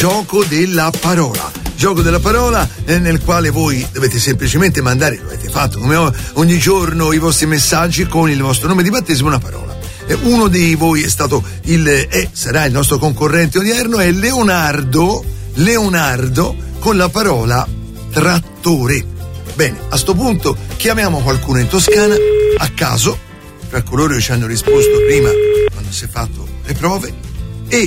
gioco della parola. Gioco della parola nel quale voi dovete semplicemente mandare, lo avete fatto come ogni giorno, i vostri messaggi con il vostro nome di battesimo e una parola. Uno di voi è stato sarà il nostro concorrente odierno, è Leonardo con la parola trattore. Bene, a sto punto chiamiamo qualcuno in Toscana a caso, tra coloro che ci hanno risposto prima quando si è fatto le prove, e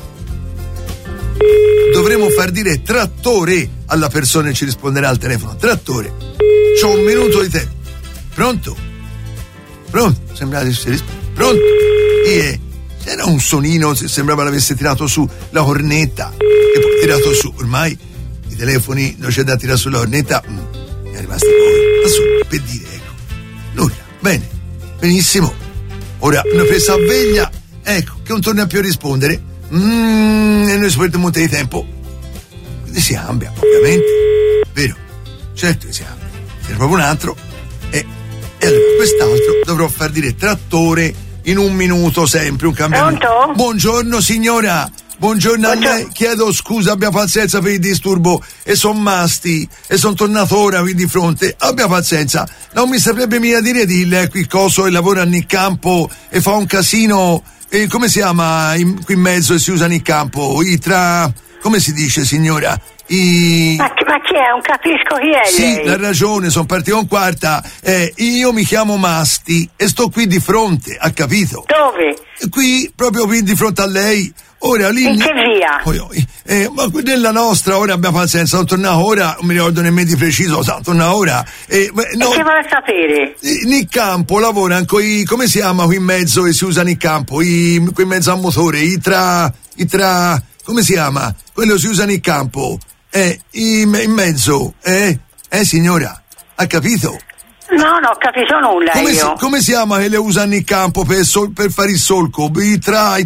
dovremo far dire trattore alla persona che ci risponderà al telefono. Trattore, c'ho un minuto di tempo. Pronto? Sembrava che si risponde. Pronto? C'era un sonino, sembrava l'avesse tirato su la cornetta e poi tirato su. Ormai i telefoni non c'è da tirare sulla cornetta, mi è rimasta poi da su per dire, ecco, nulla. Bene, benissimo. Ora una presa a veglia, ecco, che non torna più a rispondere. E noi si perde un monte di tempo. Quindi si cambia, ovviamente. Vero? Certo che si cambia. C'è proprio un altro. E allora quest'altro dovrò far dire trattore in un minuto, sempre un cambiamento. Pronto? Buongiorno signora. Buongiorno a lei, chiedo scusa, abbia pazienza per il disturbo, e son Masti, e son tornato ora qui di fronte, abbia pazienza, non mi saprebbe mica dire qui coso e lavora in campo e fa un casino, e come si chiama qui in mezzo e si usano in campo, come si dice signora? Ma chi è? Non capisco chi è sì, lei. ha ragione, sono partito in quarta, io mi chiamo Masti e sto qui di fronte, ha capito? Dove? Qui, proprio qui di fronte a lei. Ora lì. In che via? Ma nella nostra, ora abbiamo pazienza, sono tornato ora, non mi ricordo nemmeno di preciso, sono tornato ora. E che vuole sapere? Nel campo lavorano come si chiama qui in mezzo che si usa nel campo? Qui in mezzo a motore, come si chiama? Quello si usa nel campo. In mezzo, signora, ha capito? No, non ho capito nulla come si chiama che le usano in campo per fare il solco? Ma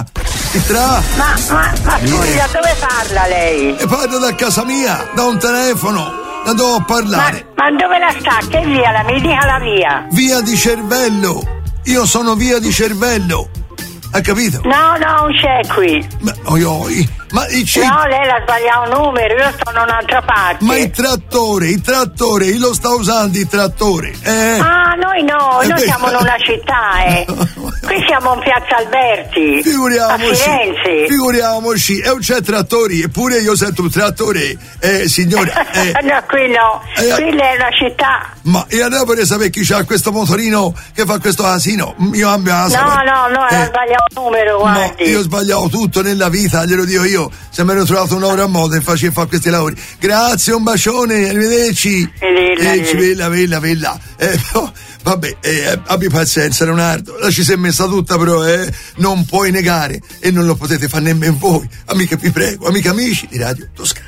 scusi, da dove parla lei? E parlo da casa mia, da un telefono, da dove a parlare. Ma dove la sta? Che via? Mi dica la via. Via di Cervello, io sono via di Cervello, ha capito? No, non c'è qui. No, lei ha sbagliato un numero, io sto in un'altra parte. Ma il trattore, io lo sta usando il trattore. Noi no, noi siamo in una città, Qui siamo in Piazza Alberti. Figuriamoci, e non c'è trattori, eppure io sento un trattore, signora. No, qui no, qui è una città. Ma e allora vorrei sapere chi c'ha questo motorino che fa questo asino? Io abbia ha sbagliato il numero, guardi. No, io ho sbagliato tutto nella vita, glielo dico io. Se mi ero trovato un'ora a moda e faccio fare questi lavori. Grazie, un bacione, arrivederci. Bella. Vabbè, abbi pazienza Leonardo, la ci si è messa tutta, però non puoi negare e non lo potete fare nemmeno voi, amiche, vi prego, amiche, amici di Radio Toscana.